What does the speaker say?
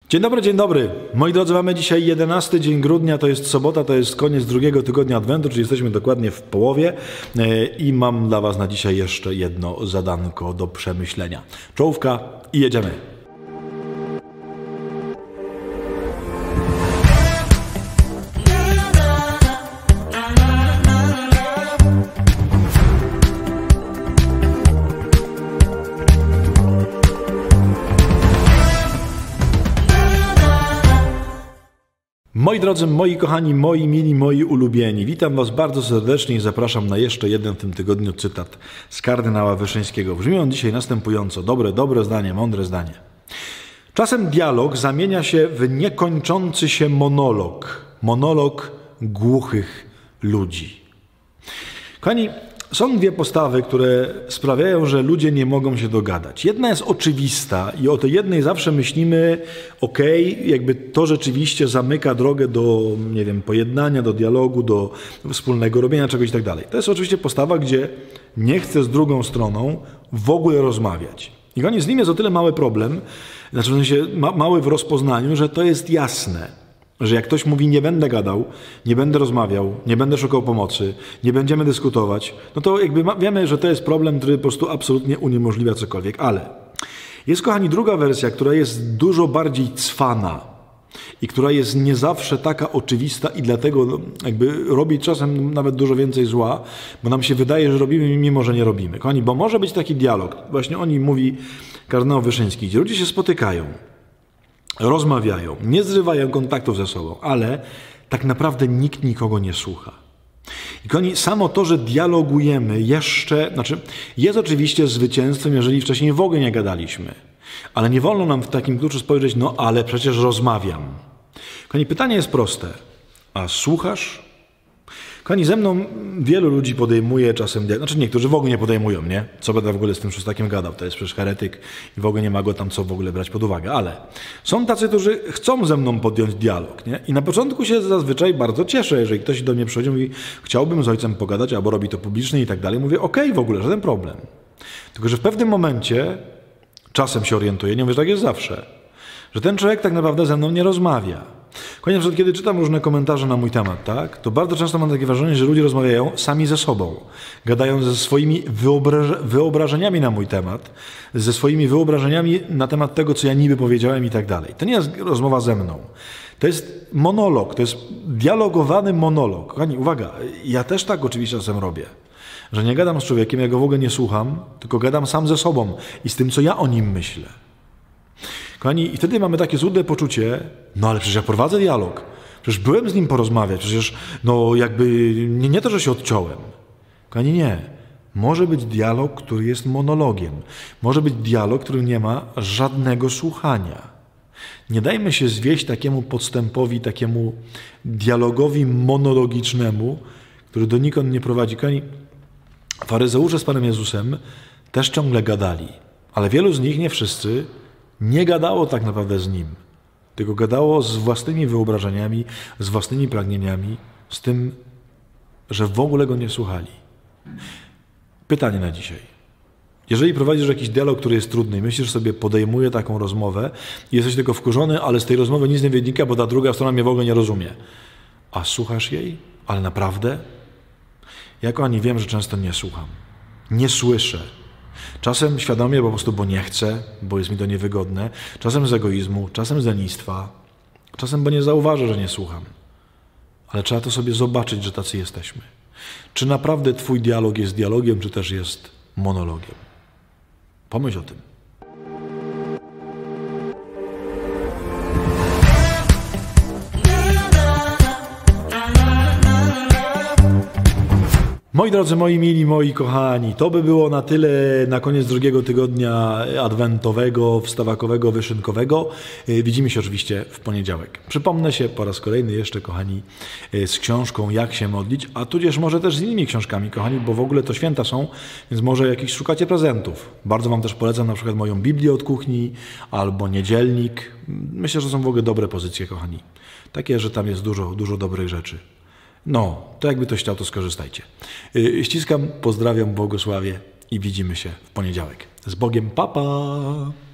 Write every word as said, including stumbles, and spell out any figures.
Dzień dobry, dzień dobry. Moi drodzy, mamy dzisiaj jedenasty dzień grudnia, to jest sobota, to jest koniec drugiego tygodnia Adwentu, czyli jesteśmy dokładnie w połowie i mam dla Was na dzisiaj jeszcze jedno zadanko do przemyślenia. Czołówka i jedziemy. Moi drodzy, moi kochani, moi mili, moi ulubieni, witam Was bardzo serdecznie i zapraszam na jeszcze jeden w tym tygodniu cytat z kardynała Wyszyńskiego. Brzmi on dzisiaj następująco. Dobre, dobre zdanie, mądre zdanie. Czasem dialog zamienia się w niekończący się monolog. Monolog głuchych ludzi. Kochani, są dwie postawy, które sprawiają, że ludzie nie mogą się dogadać. Jedna jest oczywista i o tej jednej zawsze myślimy, okej, okay, jakby to rzeczywiście zamyka drogę do, nie wiem, pojednania, do dialogu, do wspólnego robienia czegoś i tak dalej. To jest oczywiście postawa, gdzie nie chcę z drugą stroną w ogóle rozmawiać. I koniec z nim jest o tyle mały problem, znaczy w sensie ma, mały w rozpoznaniu, że to jest jasne. Że jak ktoś mówi, nie będę gadał, nie będę rozmawiał, nie będę szukał pomocy, nie będziemy dyskutować, no to jakby wiemy, że to jest problem, który po prostu absolutnie uniemożliwia cokolwiek. Ale jest, kochani, druga wersja, która jest dużo bardziej cwana i która jest nie zawsze taka oczywista i dlatego jakby robi czasem nawet dużo więcej zła, bo nam się wydaje, że robimy, mimo że nie robimy. Kochani, bo może być taki dialog, właśnie o nim mówi kardynał Wyszyński, gdzie ludzie się spotykają, rozmawiają, nie zrywają kontaktów ze sobą, ale tak naprawdę nikt nikogo nie słucha. I kochani, samo to, że dialogujemy jeszcze, znaczy jest oczywiście zwycięstwem, jeżeli wcześniej w ogóle nie gadaliśmy, ale nie wolno nam w takim kluczu spojrzeć, no ale przecież rozmawiam. Kochani, pytanie jest proste, a słuchasz? Kochani, ze mną wielu ludzi podejmuje czasem, znaczy niektórzy w ogóle nie podejmują, nie? Co będę w ogóle z tym szóstakiem gadał, to jest przecież heretyk i w ogóle nie ma go tam co w ogóle brać pod uwagę, ale są tacy, którzy chcą ze mną podjąć dialog, nie? I na początku się zazwyczaj bardzo cieszę, jeżeli ktoś do mnie przychodzi i mówi, chciałbym z ojcem pogadać, albo robi to publicznie i tak dalej, mówię, okej, okay, w ogóle, żaden problem. Tylko że w pewnym momencie czasem się orientuję, nie mówię, że tak jest zawsze, że ten człowiek tak naprawdę ze mną nie rozmawia. Koniecznie, kiedy czytam różne komentarze na mój temat, tak, to bardzo często mam takie wrażenie, że ludzie rozmawiają sami ze sobą, gadają ze swoimi wyobraż wyobrażeniami na mój temat, ze swoimi wyobrażeniami na temat tego, co ja niby powiedziałem i tak dalej. To nie jest rozmowa ze mną. To jest monolog, to jest dialogowany monolog. Kochani, uwaga, ja też tak oczywiście czasem robię, że nie gadam z człowiekiem, ja go w ogóle nie słucham, tylko gadam sam ze sobą i z tym, co ja o nim myślę. Kochani, i wtedy mamy takie złudne poczucie, no ale przecież ja prowadzę dialog, przecież byłem z nim porozmawiać, przecież no jakby nie, nie to, że się odciąłem. Kochani, nie. Może być dialog, który jest monologiem. Może być dialog, który nie ma żadnego słuchania. Nie dajmy się zwieść takiemu podstępowi, takiemu dialogowi monologicznemu, który donikąd nie prowadzi. Kochani, faryzeusze z Panem Jezusem też ciągle gadali, ale wielu z nich, nie wszyscy, nie gadało tak naprawdę z Nim, tylko gadało z własnymi wyobrażeniami, z własnymi pragnieniami, z tym, że w ogóle Go nie słuchali. Pytanie na dzisiaj. Jeżeli prowadzisz jakiś dialog, który jest trudny i myślisz sobie, podejmuję taką rozmowę i jesteś tylko wkurzony, ale z tej rozmowy nic nie wynika, bo ta druga strona mnie w ogóle nie rozumie. A słuchasz jej? Ale naprawdę? Ja, kochani, wiem, że często nie słucham. Nie słyszę. Czasem świadomie, po prostu, bo nie chcę, bo jest mi to niewygodne. Czasem z egoizmu, czasem z lenistwa. Czasem, bo nie zauważę, że nie słucham. Ale trzeba to sobie zobaczyć, że tacy jesteśmy. Czy naprawdę Twój dialog jest dialogiem, czy też jest monologiem? Pomyśl o tym. Moi drodzy, moi mili, moi kochani, to by było na tyle na koniec drugiego tygodnia adwentowego, wstawakowego, wyszynkowego. Widzimy się oczywiście w poniedziałek. Przypomnę się po raz kolejny jeszcze, kochani, z książką Jak się modlić, a tudzież może też z innymi książkami, kochani, bo w ogóle to święta są, więc może jakichś szukacie prezentów. Bardzo Wam też polecam na przykład moją Biblię od kuchni albo niedzielnik. Myślę, że są w ogóle dobre pozycje, kochani. Takie, że tam jest dużo, dużo dobrych rzeczy. No, to jakby ktoś chciał, to skorzystajcie. Ściskam, pozdrawiam, błogosławię i widzimy się w poniedziałek. Z Bogiem, pa, pa!